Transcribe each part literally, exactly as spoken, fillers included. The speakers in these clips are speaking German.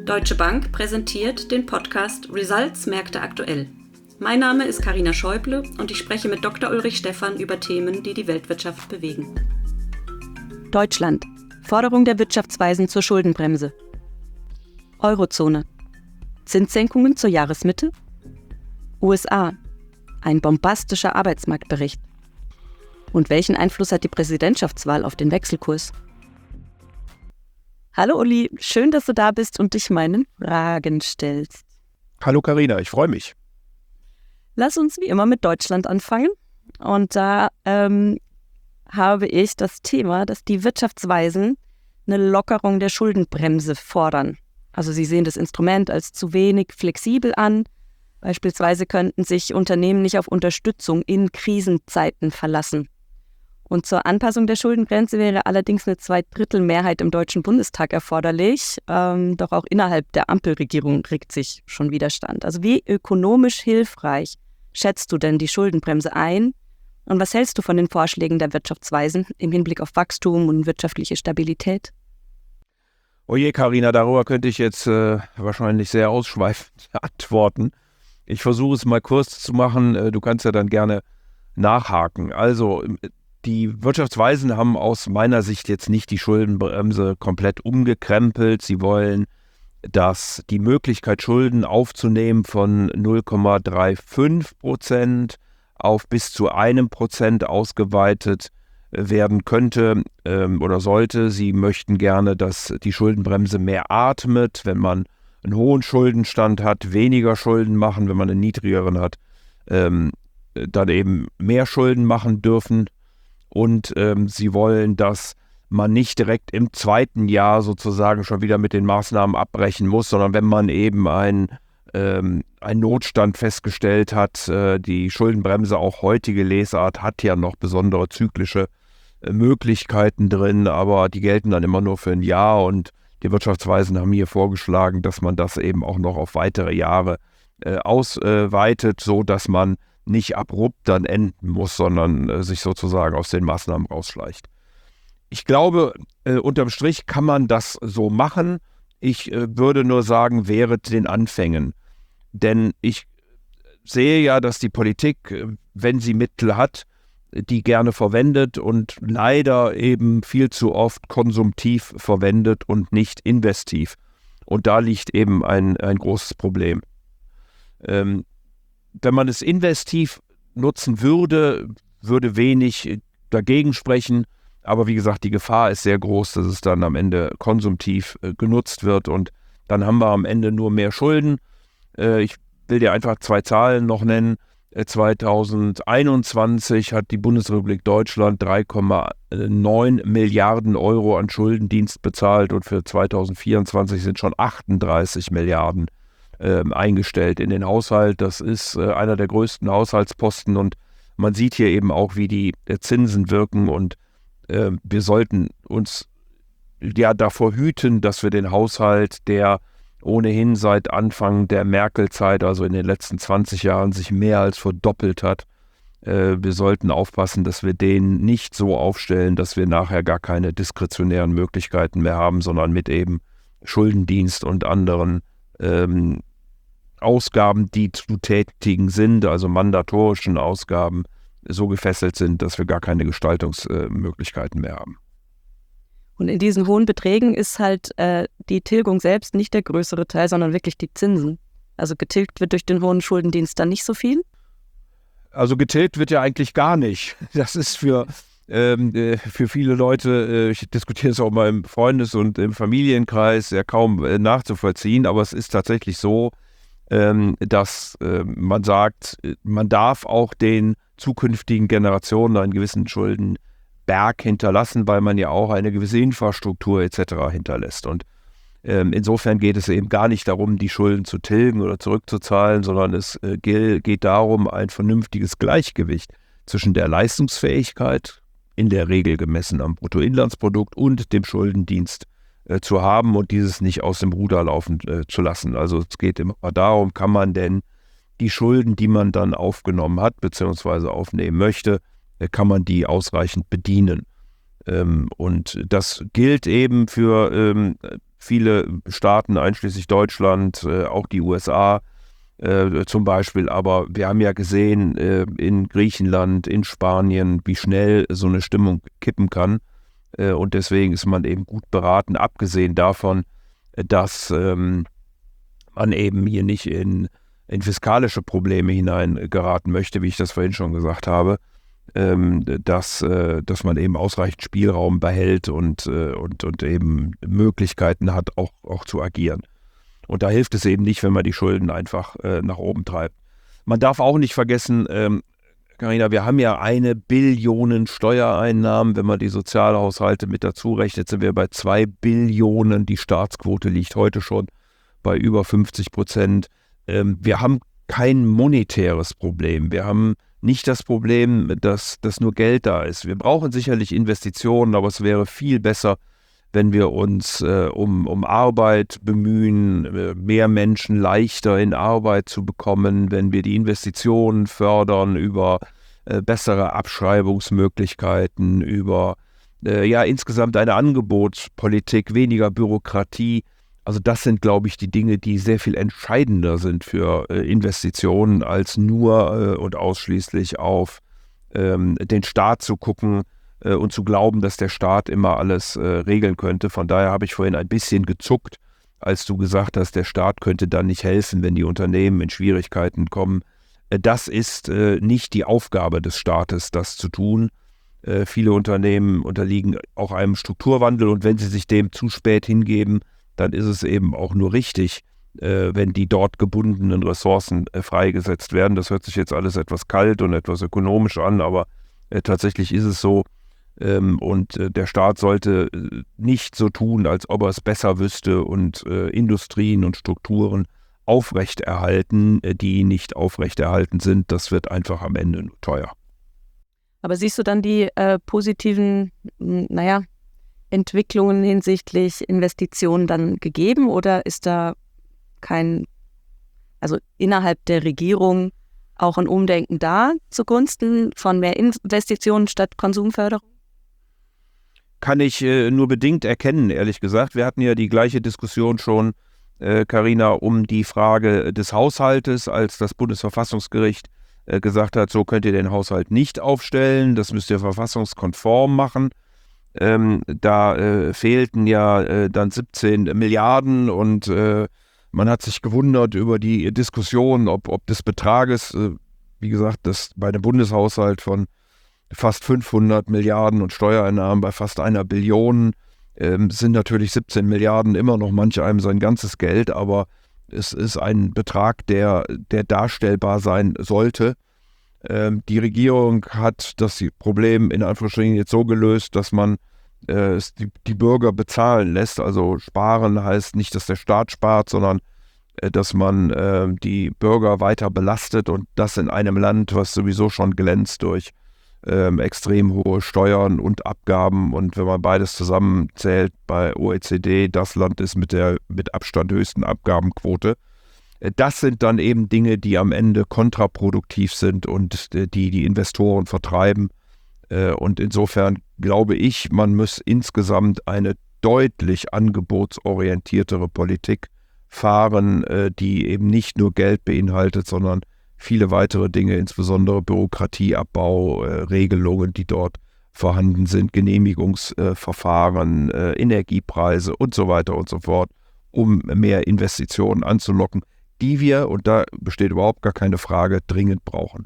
Deutsche Bank präsentiert den Podcast Results Märkte aktuell. Mein Name ist Carina Schäuble und ich spreche mit Doktor Ulrich Stephan über Themen, die die Weltwirtschaft bewegen. Deutschland. Forderung der Wirtschaftsweisen zur Schuldenbremse. Eurozone. Zinssenkungen zur Jahresmitte. U S A. Ein bombastischer Arbeitsmarktbericht. Und welchen Einfluss hat die Präsidentschaftswahl auf den Wechselkurs? Hallo Uli, schön, dass du da bist und dich meinen Fragen stellst. Hallo Carina, ich freue mich. Lass uns wie immer mit Deutschland anfangen. Und da ähm, habe ich das Thema, dass die Wirtschaftsweisen eine Lockerung der Schuldenbremse fordern. Also sie sehen das Instrument als zu wenig flexibel an. Beispielsweise könnten sich Unternehmen nicht auf Unterstützung in Krisenzeiten verlassen. Und zur Anpassung der Schuldenbremse wäre allerdings eine Zweidrittelmehrheit im Deutschen Bundestag erforderlich. Ähm, doch auch innerhalb der Ampelregierung regt sich schon Widerstand. Also wie ökonomisch hilfreich schätzt du denn die Schuldenbremse ein? Und was hältst du von den Vorschlägen der Wirtschaftsweisen im Hinblick auf Wachstum und wirtschaftliche Stabilität? Oje, Carina, darüber könnte ich jetzt äh, wahrscheinlich sehr ausschweifend antworten. Ich versuche es mal kurz zu machen. Äh, du kannst ja dann gerne nachhaken. Also die Wirtschaftsweisen haben aus meiner Sicht jetzt nicht die Schuldenbremse komplett umgekrempelt. Sie wollen, dass die Möglichkeit, Schulden aufzunehmen von null Komma fünfunddreißig Prozent auf bis zu einem Prozent ausgeweitet werden könnte ähm, oder sollte. Sie möchten gerne, dass die Schuldenbremse mehr atmet, wenn man einen hohen Schuldenstand hat, weniger Schulden machen, wenn man einen niedrigeren hat, ähm, dann eben mehr Schulden machen dürfen. Und ähm, sie wollen, dass man nicht direkt im zweiten Jahr sozusagen schon wieder mit den Maßnahmen abbrechen muss, sondern wenn man eben ein, ähm, einen Notstand festgestellt hat, äh, die Schuldenbremse, auch heutige Lesart, hat ja noch besondere zyklische äh, Möglichkeiten drin, aber die gelten dann immer nur für ein Jahr und die Wirtschaftsweisen haben hier vorgeschlagen, dass man das eben auch noch auf weitere Jahre äh, ausweitet, so dass man nicht abrupt dann enden muss, sondern äh, sich sozusagen aus den Maßnahmen rausschleicht. Ich glaube, äh, unterm Strich kann man das so machen. Ich äh, würde nur sagen, während den Anfängen. Denn ich sehe ja, dass die Politik, äh, wenn sie Mittel hat, die gerne verwendet und leider eben viel zu oft konsumtiv verwendet und nicht investiv. Und da liegt eben ein, ein großes Problem. Ähm, Wenn man es investiv nutzen würde, würde wenig dagegen sprechen. Aber wie gesagt, die Gefahr ist sehr groß, dass es dann am Ende konsumtiv äh, genutzt wird. Und dann haben wir am Ende nur mehr Schulden. Äh, ich will dir einfach zwei Zahlen noch nennen. Äh, zweitausendeinundzwanzig hat die Bundesrepublik Deutschland drei Komma neun Milliarden Euro an Schuldendienst bezahlt. Und für zweitausendvierundzwanzig sind schon achtunddreißig Milliarden Ähm, eingestellt in den Haushalt. Das ist äh, einer der größten Haushaltsposten und man sieht hier eben auch, wie die äh, Zinsen wirken und äh, wir sollten uns ja davor hüten, dass wir den Haushalt, der ohnehin seit Anfang der Merkel-Zeit, also in den letzten zwanzig Jahren, sich mehr als verdoppelt hat, äh, wir sollten aufpassen, dass wir den nicht so aufstellen, dass wir nachher gar keine diskretionären Möglichkeiten mehr haben, sondern mit eben Schuldendienst und anderen Ähm, Ausgaben, die zu tätigen sind, also mandatorischen Ausgaben, so gefesselt sind, dass wir gar keine Gestaltungsmöglichkeiten äh, mehr haben. Und in diesen hohen Beträgen ist halt äh, die Tilgung selbst nicht der größere Teil, sondern wirklich die Zinsen. Also getilgt wird durch den hohen Schuldendienst dann nicht so viel? Also getilgt wird ja eigentlich gar nicht. Das ist für Ähm, äh, für viele Leute, äh, ich diskutiere es auch mal im Freundes- und im Familienkreis, ja kaum äh, nachzuvollziehen, aber es ist tatsächlich so, ähm, dass äh, man sagt, man darf auch den zukünftigen Generationen einen gewissen Schuldenberg hinterlassen, weil man ja auch eine gewisse Infrastruktur et cetera hinterlässt. Und ähm, insofern geht es eben gar nicht darum, die Schulden zu tilgen oder zurückzuzahlen, sondern es äh, geht darum, ein vernünftiges Gleichgewicht zwischen der Leistungsfähigkeit, in der Regel gemessen am Bruttoinlandsprodukt und dem Schuldendienst äh, zu haben und dieses nicht aus dem Ruder laufen äh, zu lassen. Also es geht immer darum, kann man denn die Schulden, die man dann aufgenommen hat bzw. aufnehmen möchte, äh, kann man die ausreichend bedienen. Ähm, und das gilt eben für ähm, viele Staaten, einschließlich Deutschland, äh, auch die U S A äh, zum Beispiel. Aber wir haben ja gesehen äh, in Griechenland, in Spanien, wie schnell so eine Stimmung kippen kann. Äh, und deswegen ist man eben gut beraten, abgesehen davon, dass ähm, man eben hier nicht in, in fiskalische Probleme hineingeraten möchte, wie ich das vorhin schon gesagt habe, ähm, dass, äh, dass man eben ausreichend Spielraum behält und, äh, und, und eben Möglichkeiten hat, auch, auch zu agieren. Und da hilft es eben nicht, wenn man die Schulden einfach äh, nach oben treibt. Man darf auch nicht vergessen, ähm, Carina, wir haben ja eine Billion Steuereinnahmen. Wenn man die Sozialhaushalte mit dazu rechnet, sind wir bei zwei Billionen. Die Staatsquote liegt heute schon bei über fünfzig Prozent. Ähm, wir haben kein monetäres Problem. Wir haben nicht das Problem, dass, dass nur Geld da ist. Wir brauchen sicherlich Investitionen, aber es wäre viel besser, wenn wir uns äh, um, um Arbeit bemühen, äh, mehr Menschen leichter in Arbeit zu bekommen, wenn wir die Investitionen fördern über äh, bessere Abschreibungsmöglichkeiten, über äh, ja insgesamt eine Angebotspolitik, weniger Bürokratie. Also das sind, glaube ich, die Dinge, die sehr viel entscheidender sind für äh, Investitionen, als nur äh, und ausschließlich auf ähm, den Staat zu gucken, und zu glauben, dass der Staat immer alles äh, regeln könnte. Von daher habe ich vorhin ein bisschen gezuckt, als du gesagt hast, der Staat könnte dann nicht helfen, wenn die Unternehmen in Schwierigkeiten kommen. Äh, das ist äh, nicht die Aufgabe des Staates, das zu tun. Äh, viele Unternehmen unterliegen auch einem Strukturwandel und wenn sie sich dem zu spät hingeben, dann ist es eben auch nur richtig, äh, wenn die dort gebundenen Ressourcen äh, freigesetzt werden. Das hört sich jetzt alles etwas kalt und etwas ökonomisch an, aber äh, tatsächlich ist es so. Ähm, und äh, der Staat sollte äh, nicht so tun, als ob er es besser wüsste und äh, Industrien und Strukturen aufrechterhalten, äh, die nicht aufrechterhalten sind. Das wird einfach am Ende nur teuer. Aber siehst du dann die äh, positiven, m, naja, Entwicklungen hinsichtlich Investitionen dann gegeben oder ist da kein, also innerhalb der Regierung auch ein Umdenken da zugunsten von mehr Investitionen statt Konsumförderung? Kann ich äh, nur bedingt erkennen, ehrlich gesagt. Wir hatten ja die gleiche Diskussion schon, äh, Carina, um die Frage des Haushaltes, als das Bundesverfassungsgericht äh, gesagt hat, so könnt ihr den Haushalt nicht aufstellen, das müsst ihr verfassungskonform machen. Ähm, da äh, fehlten ja äh, dann siebzehn Milliarden und äh, man hat sich gewundert über die Diskussion, ob, ob des Betrages, äh, wie gesagt, das bei einem Bundeshaushalt von fast fünfhundert Milliarden und Steuereinnahmen bei fast einer Billion ähm, sind natürlich siebzehn Milliarden immer noch manch einem sein ganzes Geld, aber es ist ein Betrag, der, der darstellbar sein sollte. Ähm, die Regierung hat das Problem in Anführungsstrichen jetzt so gelöst, dass man äh, die, die Bürger bezahlen lässt. Also sparen heißt nicht, dass der Staat spart, sondern äh, dass man äh, die Bürger weiter belastet und das in einem Land, was sowieso schon glänzt durch Ähm, extrem hohe Steuern und Abgaben und wenn man beides zusammenzählt bei O E C D, das Land ist mit der mit Abstand höchsten Abgabenquote. Äh, das sind dann eben Dinge, die am Ende kontraproduktiv sind und äh, die die Investoren vertreiben. Äh, und insofern glaube ich, man muss insgesamt eine deutlich angebotsorientiertere Politik fahren, äh, die eben nicht nur Geld beinhaltet, sondern viele weitere Dinge, insbesondere Bürokratieabbau, äh, Regelungen, die dort vorhanden sind, Genehmigungsverfahren, äh, Energiepreise und so weiter und so fort, um mehr Investitionen anzulocken, die wir, und da besteht überhaupt gar keine Frage, dringend brauchen.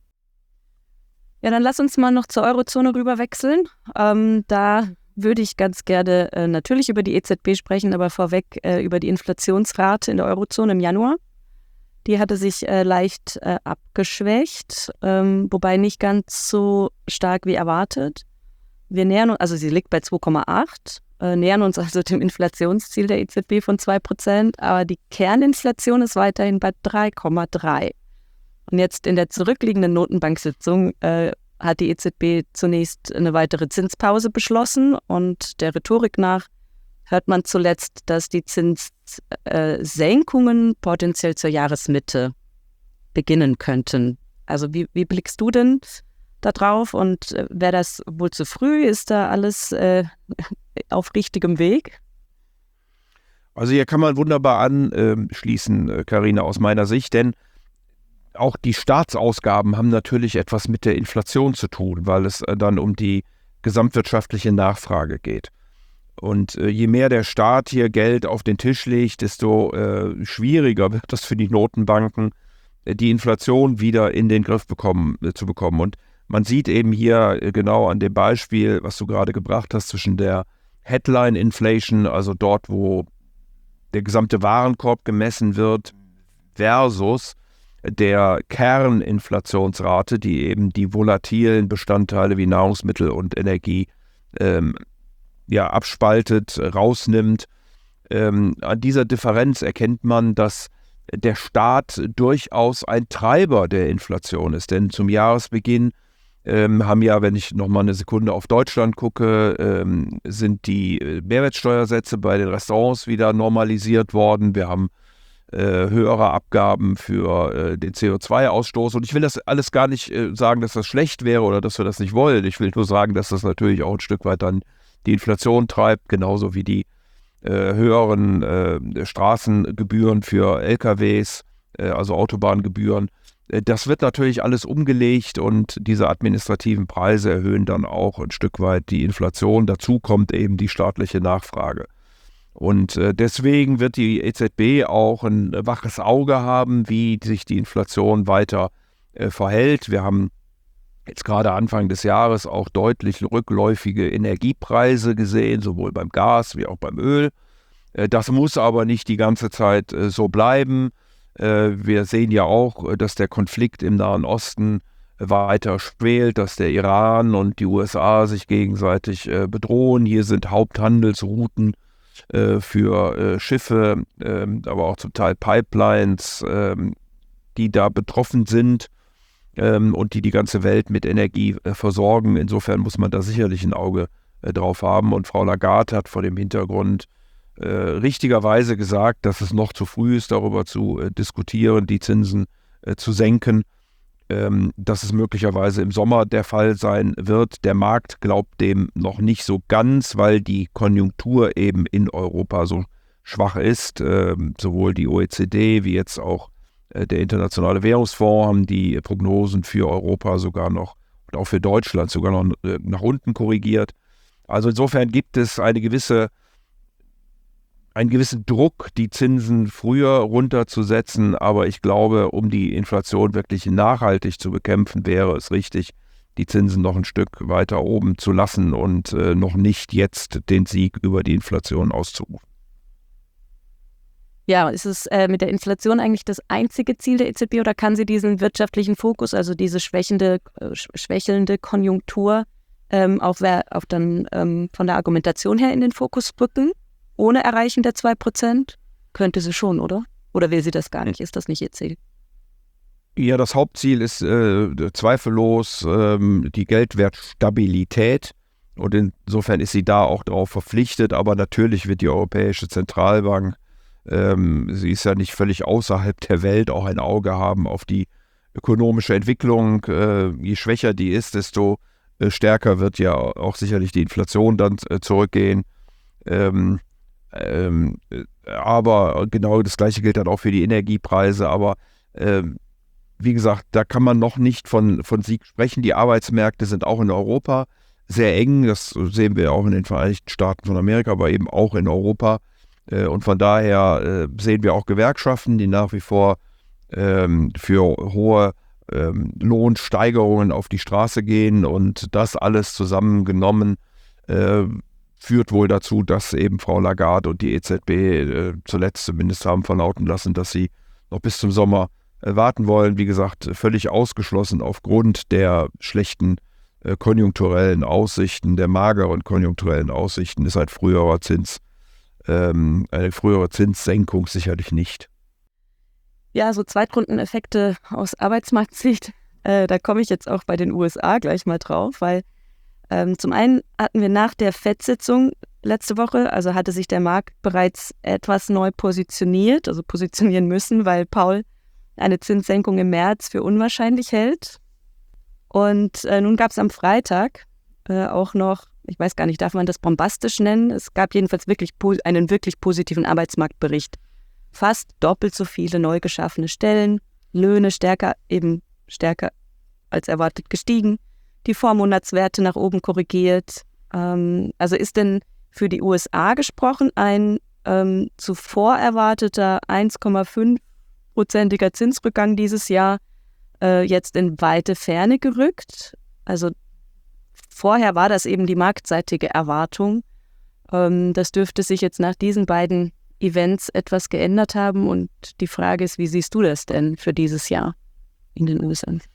Ja, dann lass uns mal noch zur Eurozone rüber wechseln. Ähm, da würde ich ganz gerne äh, natürlich über die E Z B sprechen, aber vorweg äh, über die Inflationsrate in der Eurozone im Januar. Die hatte sich äh, leicht äh, abgeschwächt, ähm, wobei nicht ganz so stark wie erwartet. Wir nähern uns, also sie liegt bei zwei Komma acht, äh, nähern uns also dem Inflationsziel der E Z B von zwei Prozent, aber die Kerninflation ist weiterhin bei drei Komma drei. Und jetzt in der zurückliegenden Notenbank-Sitzung äh, hat die E Z B zunächst eine weitere Zinspause beschlossen und der Rhetorik nach hört man zuletzt, dass die Zinssenkungen äh, potenziell zur Jahresmitte beginnen könnten. Also wie, wie blickst du denn da drauf und äh, wäre das wohl zu früh? Ist da alles äh, auf richtigem Weg? Also hier kann man wunderbar anschließen, Carina, aus meiner Sicht, denn auch die Staatsausgaben haben natürlich etwas mit der Inflation zu tun, weil es dann um die gesamtwirtschaftliche Nachfrage geht. Und äh, je mehr der Staat hier Geld auf den Tisch legt, desto äh, schwieriger wird das für die Notenbanken, äh, die Inflation wieder in den Griff bekommen, äh, zu bekommen. Und man sieht eben hier äh, genau an dem Beispiel, was du gerade gebracht hast, zwischen der Headline Inflation, also dort, wo der gesamte Warenkorb gemessen wird, versus der Kerninflationsrate, die eben die volatilen Bestandteile wie Nahrungsmittel und Energie ähm, ja, abspaltet, rausnimmt. Ähm, an dieser Differenz erkennt man, dass der Staat durchaus ein Treiber der Inflation ist. Denn zum Jahresbeginn ähm, haben ja, wenn ich nochmal eine Sekunde auf Deutschland gucke, ähm, sind die Mehrwertsteuersätze bei den Restaurants wieder normalisiert worden. Wir haben äh, höhere Abgaben für äh, den C O zwei Ausstoß. Und ich will das alles gar nicht äh, sagen, dass das schlecht wäre oder dass wir das nicht wollen. Ich will nur sagen, dass das natürlich auch ein Stück weit dann die Inflation treibt, genauso wie die äh, höheren äh, Straßengebühren für L K Ws, äh, also Autobahngebühren. Äh, das wird natürlich alles umgelegt und diese administrativen Preise erhöhen dann auch ein Stück weit die Inflation. Dazu kommt eben die staatliche Nachfrage. Und äh, deswegen wird die E Z B auch ein waches Auge haben, wie sich die Inflation weiter äh, verhält. Wir haben jetzt gerade Anfang des Jahres auch deutlich rückläufige Energiepreise gesehen, sowohl beim Gas wie auch beim Öl. Das muss aber nicht die ganze Zeit so bleiben. Wir sehen ja auch, dass der Konflikt im Nahen Osten weiter schwelt, dass der Iran und die U S A sich gegenseitig bedrohen. Hier sind Haupthandelsrouten für Schiffe, aber auch zum Teil Pipelines, die da betroffen sind und die die ganze Welt mit Energie äh, versorgen. Insofern muss man da sicherlich ein Auge äh, drauf haben. Und Frau Lagarde hat vor dem Hintergrund äh, richtigerweise gesagt, dass es noch zu früh ist, darüber zu äh, diskutieren, die Zinsen äh, zu senken, ähm, dass es möglicherweise im Sommer der Fall sein wird. Der Markt glaubt dem noch nicht so ganz, weil die Konjunktur eben in Europa so schwach ist. Ähm, sowohl die O E C D wie jetzt auch der Internationale Währungsfonds haben die Prognosen für Europa sogar noch und auch für Deutschland sogar noch nach unten korrigiert. Also insofern gibt es eine gewisse, einen gewissen Druck, die Zinsen früher runterzusetzen. Aber ich glaube, um die Inflation wirklich nachhaltig zu bekämpfen, wäre es richtig, die Zinsen noch ein Stück weiter oben zu lassen und äh, noch nicht jetzt den Sieg über die Inflation auszurufen. Ja, ist es äh, mit der Inflation eigentlich das einzige Ziel der E Z B oder kann sie diesen wirtschaftlichen Fokus, also diese schwächende, äh, schwächelnde Konjunktur, ähm, auch, auch dann ähm, von der Argumentation her in den Fokus rücken, ohne Erreichen der zwei Prozent? Könnte sie schon, oder? Oder will sie das gar nicht? Ist das nicht ihr Ziel? Ja, das Hauptziel ist äh, zweifellos ähm, die Geldwertstabilität. Und insofern ist sie da auch darauf verpflichtet. Aber natürlich wird die Europäische Zentralbank, Ähm, sie ist ja nicht völlig außerhalb der Welt, auch ein Auge haben auf die ökonomische Entwicklung. Äh, je schwächer die ist, desto äh, stärker wird ja auch sicherlich die Inflation dann äh, zurückgehen. Ähm, ähm, aber genau das Gleiche gilt dann auch für die Energiepreise. Aber ähm, wie gesagt, da kann man noch nicht von, von Sieg sprechen. Die Arbeitsmärkte sind auch in Europa sehr eng. Das sehen wir auch in den Vereinigten Staaten von Amerika, aber eben auch in Europa. Und von daher äh, sehen wir auch Gewerkschaften, die nach wie vor ähm, für hohe ähm, Lohnsteigerungen auf die Straße gehen. Und das alles zusammengenommen äh, führt wohl dazu, dass eben Frau Lagarde und die E Z B äh, zuletzt zumindest haben verlauten lassen, dass sie noch bis zum Sommer äh, warten wollen. Wie gesagt, völlig ausgeschlossen aufgrund der schlechten äh, konjunkturellen Aussichten, der mageren konjunkturellen Aussichten ist ein früherer Zins Ähm, eine frühere Zinssenkung sicherlich nicht. Ja, so Zweitrundeneffekte aus Arbeitsmarktsicht, äh, da komme ich jetzt auch bei den U S A gleich mal drauf, weil ähm, zum einen hatten wir nach der Fed-Sitzung letzte Woche, also hatte sich der Markt bereits etwas neu positioniert, also positionieren müssen, weil Paul eine Zinssenkung im März für unwahrscheinlich hält. Und äh, nun gab es am Freitag äh, auch noch ich weiß gar nicht, darf man das bombastisch nennen? Es gab jedenfalls wirklich einen wirklich positiven Arbeitsmarktbericht. Fast doppelt so viele neu geschaffene Stellen, Löhne stärker, eben stärker als erwartet gestiegen, die Vormonatswerte nach oben korrigiert. Ähm, also ist denn für die U S A gesprochen ein ähm, zuvor erwarteter eins Komma fünf-prozentiger Zinsrückgang dieses Jahr äh, jetzt in weite Ferne gerückt? Also vorher war das eben die marktseitige Erwartung. Ähm, das dürfte sich jetzt nach diesen beiden Events etwas geändert haben. Und die Frage ist, wie siehst du das denn für dieses Jahr in den U S A?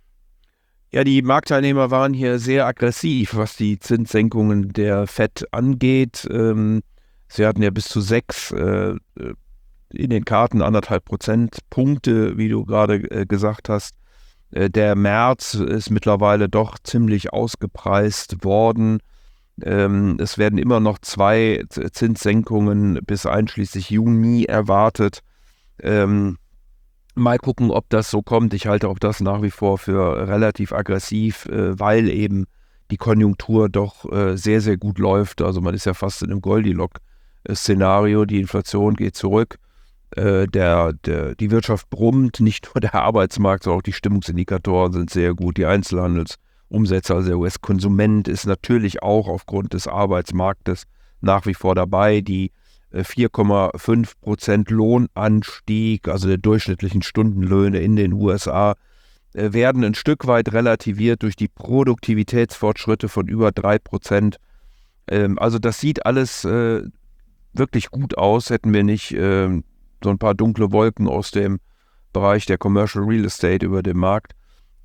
Ja, die Marktteilnehmer waren hier sehr aggressiv, was die Zinssenkungen der Fed angeht. Ähm, sie hatten ja bis zu sechs äh, in den Karten, anderthalb Prozentpunkte, wie du gerade äh, gesagt hast. Äh, der März ist mittlerweile doch ziemlich ausgepreist worden. Ähm, es werden immer noch zwei Zinssenkungen bis einschließlich Juni erwartet. Ähm, Mal gucken, ob das so kommt. Ich halte auch das nach wie vor für relativ aggressiv, äh, weil eben die Konjunktur doch äh, sehr, sehr gut läuft. Also man ist ja fast in einem Goldilocks-Szenario. Die Inflation geht zurück. Äh, der, der, die Wirtschaft brummt, nicht nur der Arbeitsmarkt, sondern auch die Stimmungsindikatoren sind sehr gut. Die Einzelhandelsumsätze, also der U S-Konsument ist natürlich auch aufgrund des Arbeitsmarktes nach wie vor dabei. Die vier Komma fünf Prozent Lohnanstieg, also der durchschnittlichen Stundenlöhne in den U S A, werden ein Stück weit relativiert durch die Produktivitätsfortschritte von über drei Prozent. Also das sieht alles wirklich gut aus, hätten wir nicht so ein paar dunkle Wolken aus dem Bereich der Commercial Real Estate über dem Markt.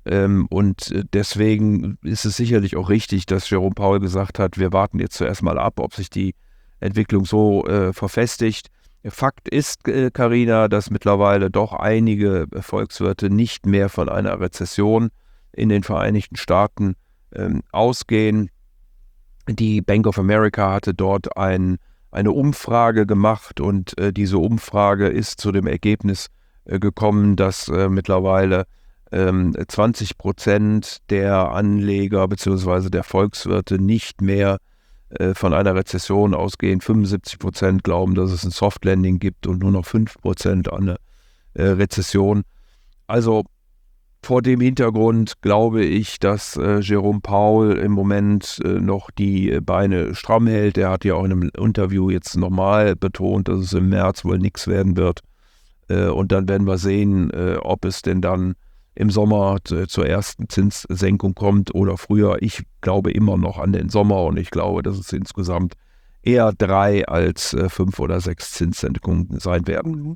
Und deswegen ist es sicherlich auch richtig, dass Jerome Powell gesagt hat, wir warten jetzt zuerst mal ab, ob sich die Entwicklung so äh, verfestigt. Fakt ist, Carina, äh, dass mittlerweile doch einige Volkswirte nicht mehr von einer Rezession in den Vereinigten Staaten ähm, ausgehen. Die Bank of America hatte dort ein, eine Umfrage gemacht und äh, diese Umfrage ist zu dem Ergebnis äh, gekommen, dass äh, mittlerweile ähm, zwanzig Prozent der Anleger bzw. der Volkswirte nicht mehr von einer Rezession ausgehen. fünfundsiebzig Prozent glauben, dass es ein Soft Landing gibt und nur noch fünf Prozent an eine äh, Rezession. Also vor dem Hintergrund glaube ich, dass äh, Jerome Powell im Moment äh, noch die Beine stramm hält. Er hat ja auch in einem Interview jetzt nochmal betont, dass es im März wohl nichts werden wird. Äh, und dann werden wir sehen, äh, ob es denn dann im Sommer zur ersten Zinssenkung kommt oder früher. Ich glaube immer noch an den Sommer und ich glaube, dass es insgesamt eher drei als äh, fünf oder sechs Zinssenkungen sein werden.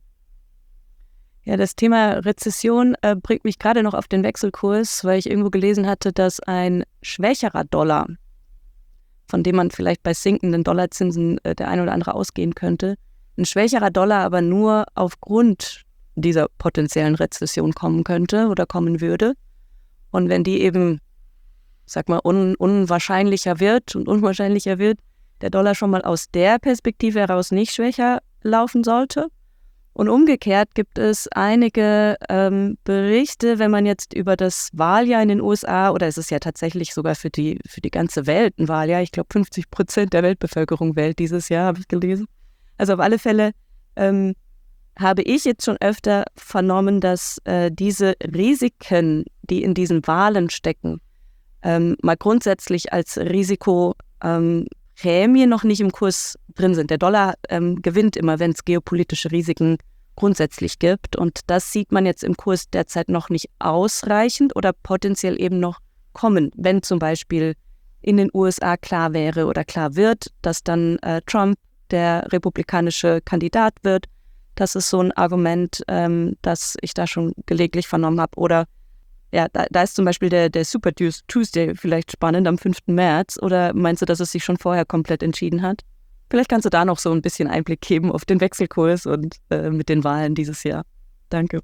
Ja, das Thema Rezession äh, bringt mich gerade noch auf den Wechselkurs, weil ich irgendwo gelesen hatte, dass ein schwächerer Dollar, von dem man vielleicht bei sinkenden Dollarzinsen äh, der ein oder andere ausgehen könnte, ein schwächerer Dollar aber nur aufgrund dieser potenziellen Rezession kommen könnte oder kommen würde. Und wenn die eben, sag mal, un- unwahrscheinlicher wird und unwahrscheinlicher wird, der Dollar schon mal aus der Perspektive heraus nicht schwächer laufen sollte. Und umgekehrt gibt es einige ähm, Berichte, wenn man jetzt über das Wahljahr in den U S A, oder es ist ja tatsächlich sogar für die, für die ganze Welt ein Wahljahr, ich glaube fünfzig Prozent der Weltbevölkerung wählt dieses Jahr, habe ich gelesen. Also auf alle Fälle ähm, habe ich jetzt schon öfter vernommen, dass äh, diese Risiken, die in diesen Wahlen stecken, ähm, mal grundsätzlich als Risikoprämie ähm, noch nicht im Kurs drin sind. Der Dollar ähm, gewinnt immer, wenn es geopolitische Risiken grundsätzlich gibt. Und das sieht man jetzt im Kurs derzeit noch nicht ausreichend oder potenziell eben noch kommen, wenn zum Beispiel in den U S A klar wäre oder klar wird, dass dann äh, Trump der republikanische Kandidat wird. Das ist so ein Argument, ähm, das ich da schon gelegentlich vernommen habe. Oder ja, da, da ist zum Beispiel der, der Super Tuesday vielleicht spannend am fünften März. Oder meinst du, dass es sich schon vorher komplett entschieden hat? Vielleicht kannst du da noch so ein bisschen Einblick geben auf den Wechselkurs und äh, mit den Wahlen dieses Jahr. Danke.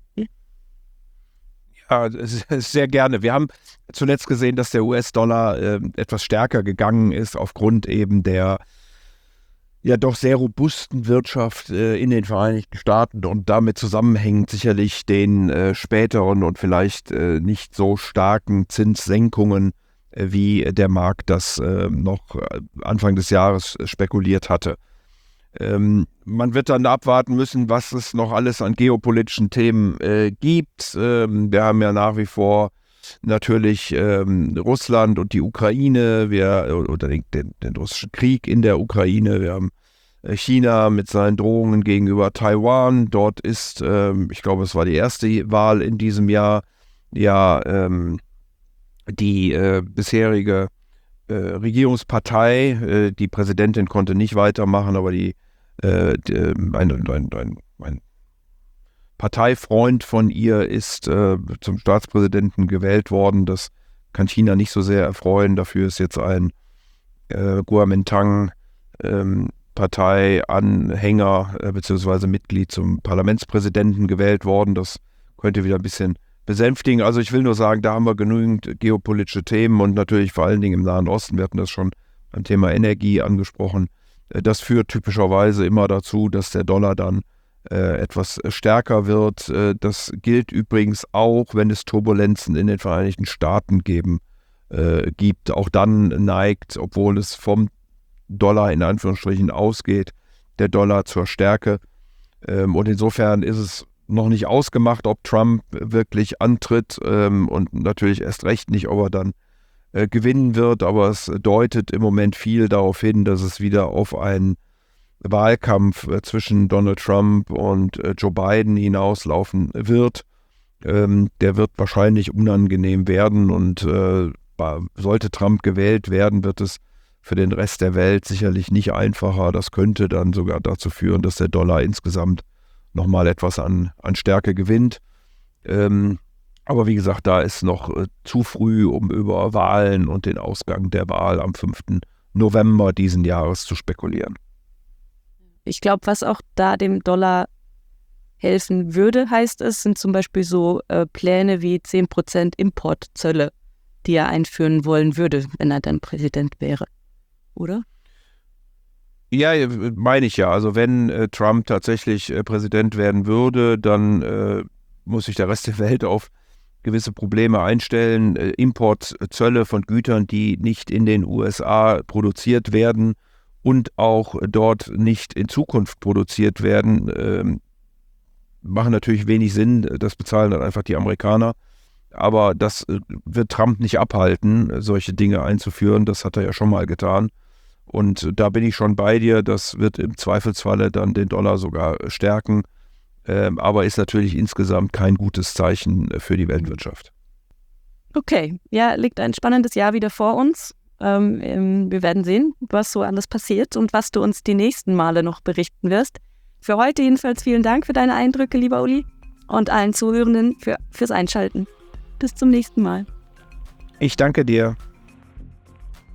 Ja, sehr gerne. Wir haben zuletzt gesehen, dass der U S-Dollar äh, etwas stärker gegangen ist aufgrund eben der ja doch sehr robusten Wirtschaft äh, in den Vereinigten Staaten und damit zusammenhängt sicherlich den äh, späteren und vielleicht äh, nicht so starken Zinssenkungen wie der Markt das äh, noch Anfang des Jahres spekuliert hatte. Ähm, man wird dann abwarten müssen, was es noch alles an geopolitischen Themen äh, gibt. Ähm, wir haben ja nach wie vor natürlich ähm, Russland und die Ukraine, wir, oder den, den, den russischen Krieg in der Ukraine. Wir haben äh, China mit seinen Drohungen gegenüber Taiwan. Dort ist, ähm, ich glaube, es war die erste Wahl in diesem Jahr, ja, ähm, die äh, bisherige äh, Regierungspartei, äh, die Präsidentin konnte nicht weitermachen, aber die, äh, die ein, ein, ein, ein Parteifreund von ihr ist äh, zum Staatspräsidenten gewählt worden. Das kann China nicht so sehr erfreuen. Dafür ist jetzt ein äh, Kuomintang ähm, Parteianhänger äh, bzw. Mitglied zum Parlamentspräsidenten gewählt worden. Das könnte wieder ein bisschen besänftigen. Also ich will nur sagen, da haben wir genügend geopolitische Themen und natürlich vor allen Dingen im Nahen Osten. Wir hatten das schon beim Thema Energie angesprochen. Das führt typischerweise immer dazu, dass der Dollar dann äh, etwas stärker wird. Äh, das gilt übrigens auch, wenn es Turbulenzen in den Vereinigten Staaten geben, äh, gibt. Auch dann neigt, obwohl es vom Dollar in Anführungsstrichen ausgeht, der Dollar zur Stärke. Ähm, und insofern ist es noch nicht ausgemacht, ob Trump wirklich antritt ähm, und natürlich erst recht nicht, ob er dann äh, gewinnen wird, aber es deutet im Moment viel darauf hin, dass es wieder auf einen Wahlkampf äh, zwischen Donald Trump und äh, Joe Biden hinauslaufen wird. Ähm, der wird wahrscheinlich unangenehm werden und äh, sollte Trump gewählt werden, wird es für den Rest der Welt sicherlich nicht einfacher. Das könnte dann sogar dazu führen, dass der Dollar insgesamt nochmal etwas an, an Stärke gewinnt. Ähm, aber wie gesagt, da ist noch äh, zu früh, um über Wahlen und den Ausgang der Wahl am fünften November diesen Jahres zu spekulieren. Ich glaube, was auch da dem Dollar helfen würde, heißt es, sind zum Beispiel so äh, Pläne wie zehn Prozent Importzölle, die er einführen wollen würde, wenn er dann Präsident wäre, oder? Ja, meine ich ja. Also wenn äh, Trump tatsächlich äh, Präsident werden würde, dann äh, muss sich der Rest der Welt auf gewisse Probleme einstellen. Äh, Importzölle von Gütern, die nicht in den U S A produziert werden und auch dort nicht in Zukunft produziert werden, äh, machen natürlich wenig Sinn. Das bezahlen dann einfach die Amerikaner. Aber das äh, wird Trump nicht abhalten, solche Dinge einzuführen. Das hat er ja schon mal getan. Und da bin ich schon bei dir, das wird im Zweifelsfalle dann den Dollar sogar stärken, ähm, aber ist natürlich insgesamt kein gutes Zeichen für die Weltwirtschaft. Okay, ja, liegt ein spannendes Jahr wieder vor uns. Ähm, wir werden sehen, was so alles passiert und was du uns die nächsten Male noch berichten wirst. Für heute jedenfalls vielen Dank für deine Eindrücke, lieber Uli, und allen Zuhörenden für, fürs Einschalten. Bis zum nächsten Mal. Ich danke dir.